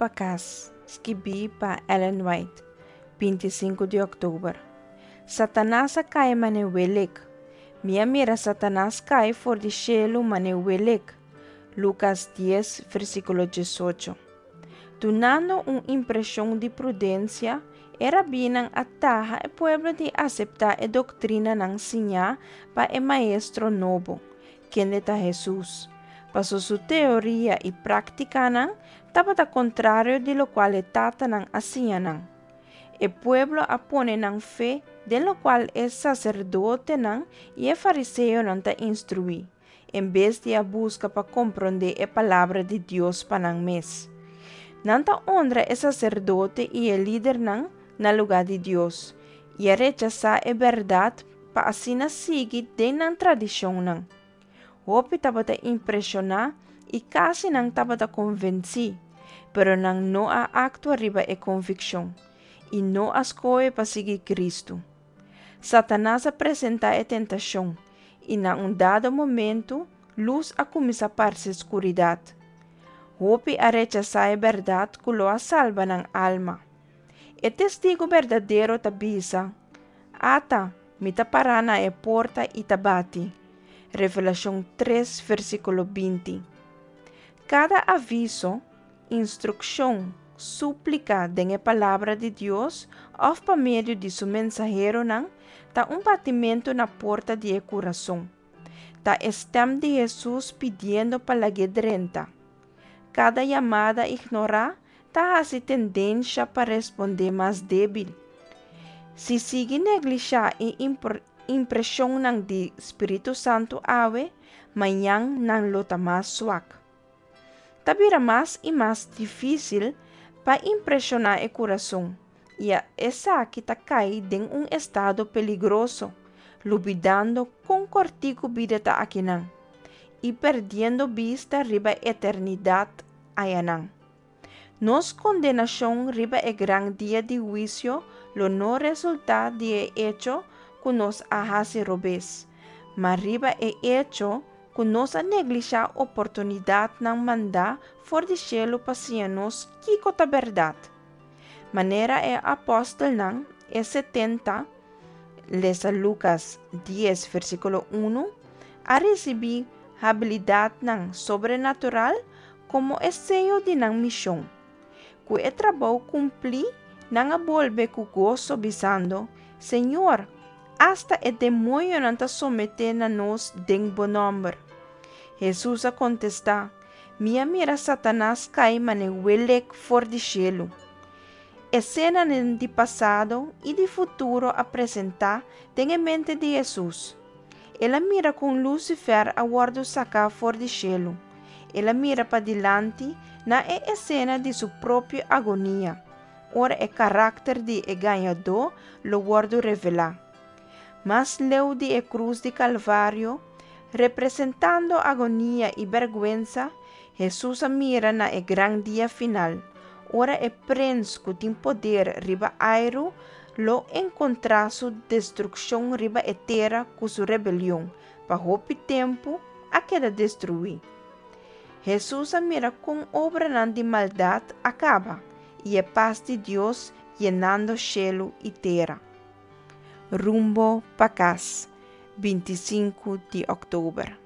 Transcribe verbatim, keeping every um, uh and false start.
Pacas, escrevi pa Ellen White, veinticinco de outubro. Satanás cai manewelik. Minha mira Satanás cai for de cielo manewelik. Lucas dez, versículo dezoito. Donando uma impressão de prudência, era binang ataha e pueblo de aceitar a doutrina ng sinha pa e maestro novo, quem está Jesus. Paso sua teoria e prática nang tapata contrário de lo qual tata nang asinha nang. E pueblo apone nang fé, de lo qual é sacerdote nang e é fariseu nang ta instrui, em vez de a busca para compreender a palavra de Deus pa nang mes. Nanta honra é sacerdote e é líder nang na lugar de Deus, e a rechazar a verdade para assim seguir de nang tradição nang. Hopi tabata impressionar e quase nang tabata convencer, pero nang no a actua riba e convicção, e no a escolhe para seguir Cristo. Satanás apresenta a tentação, e na um dado momento, luz a começar a partir escuridade. Hopi a rechazar a verdade que lo a salva nang alma. E testigo verdadeiro tabisa, ata, mita parana e porta e tabati. Revelação três, versículo vinte. Cada aviso, instrução, súplica de a palavra de Deus, ou por meio de seu mensageiro, nang, tá um batimento na porta de coração. Tá estem de Jesus pedindo para a Cada chamada ignorar, tá a tendência para responder mais débil. Se sigue negligenciar e impressão ng di Espírito Santo awe, mayang nang lota mas swak. Tabira mais e mais difícil para impressionar o coração, e a essa kita cai em um estado peligroso, lubidando com cortico vida ta akinang, e perdendo vista riba eternidade ayanang. Nos condenação riba e gran dia de juicio, lo no resulta de hecho que nos ahase robes, mas riba e hecho que nos a negligenciar oportunidade nang manda for de cielo pasianos kiko ta verdade. Manera e apóstol nang e setenta, lesa Lucas dez, versículo uno, a receber habilidade nang sobrenatural como é sello de nang missão. Que é trabalho cumprir nang a volve ku gozo bisando, Senhor, hasta o demônio não está sometendo a nós den bom nombre. Jesus a contestar, minha mira Satanás cai manewelek for de cielo. Escena de passado e de futuro apresentar tem em mente de Jesus. Ela mira com Lucifer a guardo sacar for de cielo. Ela mira para dilante na e escena de sua própria agonia. Ora o caráter de e ganhador lo guardo revelar. Mas leu de e cruz de Calvário, representando agonia e vergüenza, Jesus a mira na e gran dia final. Ora e prens que tem poder riba airo, lo encontrar su destruição riba e terra com sua rebelião, para hopi tempo a queda destruir. Jesus a mira com obra de maldade acaba, e a paz de Deus llenando cielo e terra. Rumbo Pacas, veinticinco de outubro.